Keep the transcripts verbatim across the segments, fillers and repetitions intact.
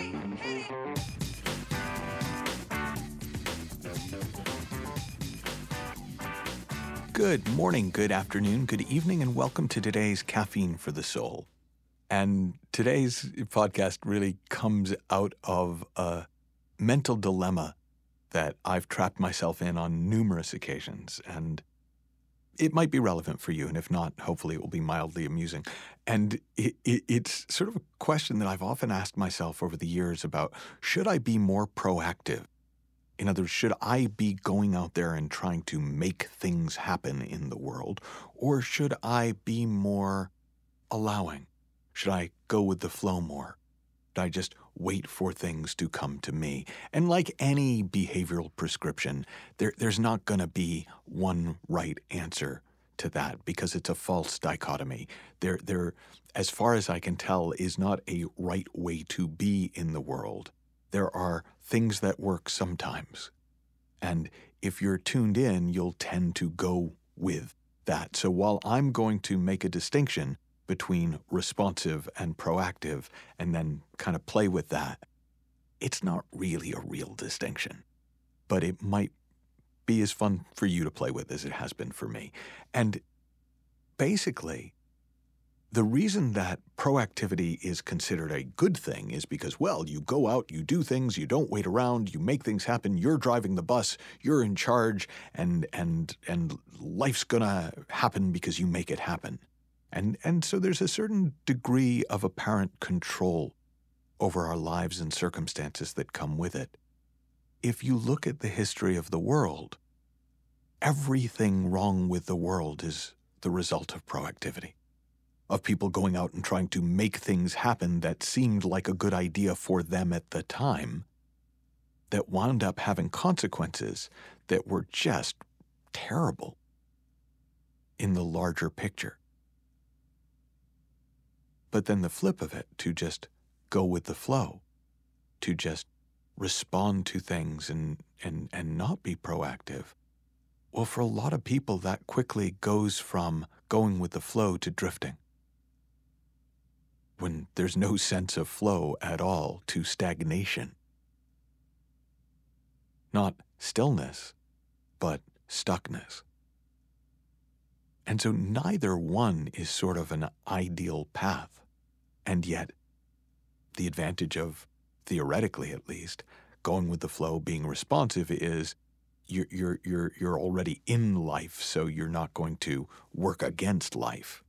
Good morning, good afternoon, good evening, and welcome to today's Caffeine for the Soul. And today's podcast really comes out of a mental dilemma that I've trapped myself in on numerous occasions, and it might be relevant for you, and if not, hopefully it will be mildly amusing. And it, it, it's sort of a question that I've often asked myself over the years about, should I be more proactive? In other words, should I be going out there and trying to make things happen in the world, or should I be more allowing? Should I go with the flow more? Should I just wait for things to come to me? And like any behavioral prescription, there, there's not going to be one right answer to that because it's a false dichotomy. There, there, as far as I can tell, is not a right way to be in the world. There are things that work sometimes. And if you're tuned in, you'll tend to go with that. So while I'm going to make a distinction between responsive and proactive and then kind of play with that, it's not really a real distinction. But it might be as fun for you to play with as it has been for me. And basically, the reason that proactivity is considered a good thing is because, well, you go out, you do things, you don't wait around, you make things happen, you're driving the bus, you're in charge, and and and life's gonna happen because you make it happen. And and so there's a certain degree of apparent control over our lives and circumstances that come with it. If you look at the history of the world, everything wrong with the world is the result of proactivity. Of people going out and trying to make things happen that seemed like a good idea for them at the time, that wound up having consequences that were just terrible in the larger picture. But then the flip of it, to just go with the flow, to just respond to things and, and, and not be proactive, well, for a lot of people, that quickly goes from going with the flow to drifting. When there's no sense of flow at all, to stagnation. Not stillness, but stuckness. And so neither one is sort of an ideal path. And yet, the advantage of, theoretically at least, going with the flow, being responsive is you're, you're, you're, you're already in life, so you're not going to work against life.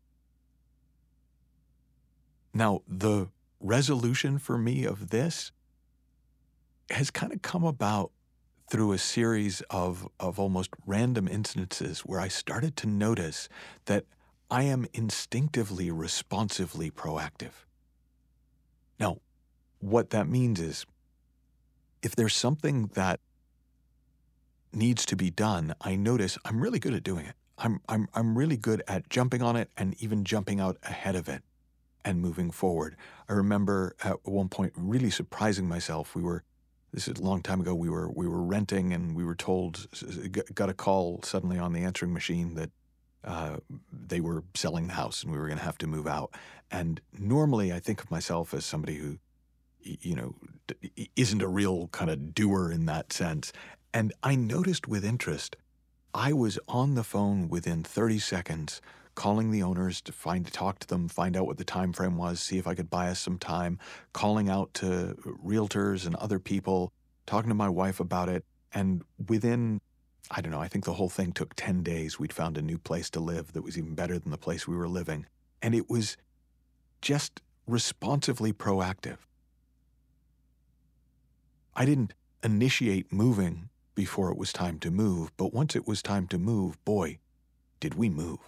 Now, the resolution for me of this has kind of come about through a series of, of almost random instances where I started to notice that I am instinctively, responsively proactive. Now, what that means is if there's something that needs to be done, I notice I'm really good at doing it. I'm, I'm, I'm really good at jumping on it and even jumping out ahead of it and moving forward. I remember at one point really surprising myself. We were, this is a long time ago, we were we were renting and we were told, got a call suddenly on the answering machine that uh, they were selling the house and we were going to have to move out. And normally I think of myself as somebody who, you know, isn't a real kind of doer in that sense. And I noticed with interest, I was on the phone within thirty seconds calling the owners to find to talk to them, find out what the time frame was, see if I could buy us some time, calling out to realtors and other people, talking to my wife about it. And within, I don't know, I think the whole thing took ten days. We'd found a new place to live that was even better than the place we were living. And it was just responsively proactive. I didn't initiate moving before it was time to move, but once it was time to move, boy, did we move.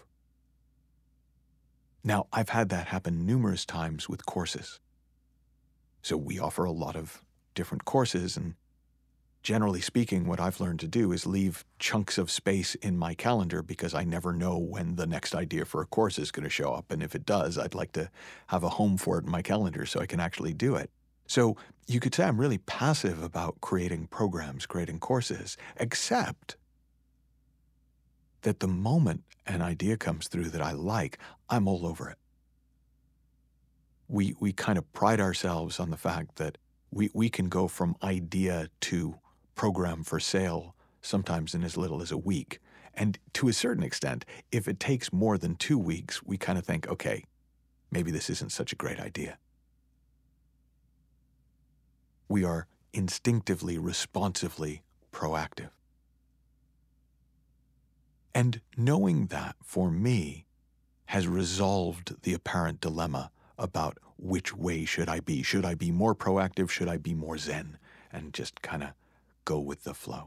Now, I've had that happen numerous times with courses. So we offer a lot of different courses, and generally speaking, what I've learned to do is leave chunks of space in my calendar because I never know when the next idea for a course is going to show up. And if it does, I'd like to have a home for it in my calendar so I can actually do it. So you could say I'm really passive about creating programs, creating courses, except that the moment an idea comes through that I like, I'm all over it. We we kind of pride ourselves on the fact that We, we can go from idea to program for sale sometimes in as little as a week. And to a certain extent, if it takes more than two weeks, we kind of think, okay, maybe this isn't such a great idea. We are instinctively, responsively proactive. And knowing that, for me, has resolved the apparent dilemma about which way should I be. Should I be more proactive? Should I be more zen? And just kind of go with the flow.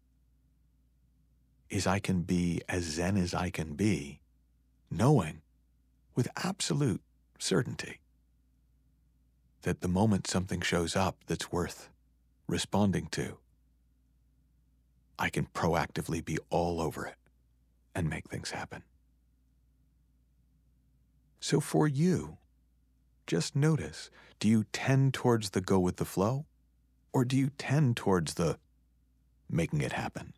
Is I can be as zen as I can be, knowing with absolute certainty that the moment something shows up that's worth responding to, I can proactively be all over it and make things happen. So for you, just notice, do you tend towards the go with the flow, or do you tend towards the making it happen?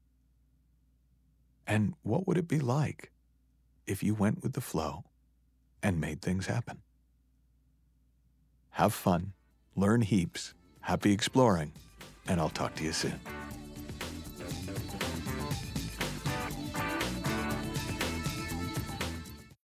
And what would it be like if you went with the flow and made things happen? Have fun, learn heaps, happy exploring, and I'll talk to you soon.